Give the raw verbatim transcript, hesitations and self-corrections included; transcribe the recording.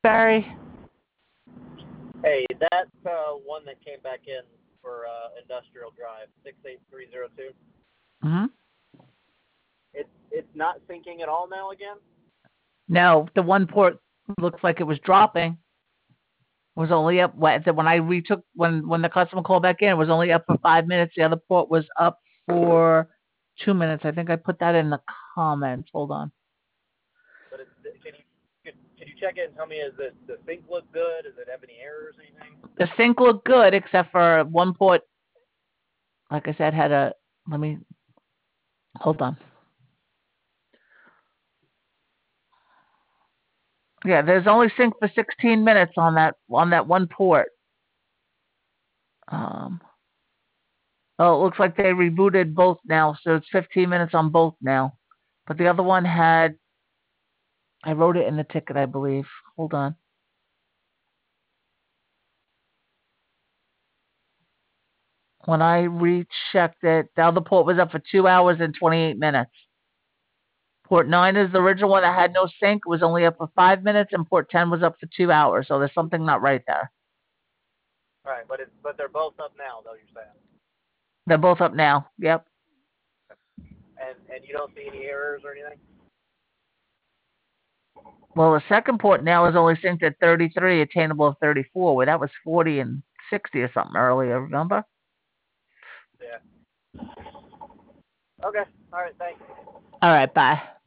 Barry? Hey, that uh, one that came back in for uh, Industrial Drive, six eight three zero two. Mm-hmm. It's it's not syncing at all now again. No, the one port looks like it was dropping. Was only up when I retook when when the customer called back in. It was only up for five minutes. The other port was up for two minutes. I think I put that in the comments. Hold on. But it's, can you can, can you check it and tell me, is it the sync look good? Does it have any errors or anything? The sync looked good except for one port. Like I said, had a let me hold on. Yeah, there's only sync for sixteen minutes on that on that one port. Um. Oh, it looks like they rebooted both now, so it's fifteen minutes on both now. But the other one had, I wrote it in the ticket, I believe. Hold on. When I rechecked it, the other port was up for two hours and twenty-eight minutes. Port nine is the original one that had no sync. It was only up for five minutes, and port ten was up for two hours. So there's something not right there. All right, but it's but they're both up now, though, you're saying. They're both up now. Yep. And and you don't see any errors or anything? Well, the second port now is only synced at thirty-three, attainable of thirty-four, where that was forty and sixty or something earlier, remember? Yeah. Okay. All right, thanks. All right, bye.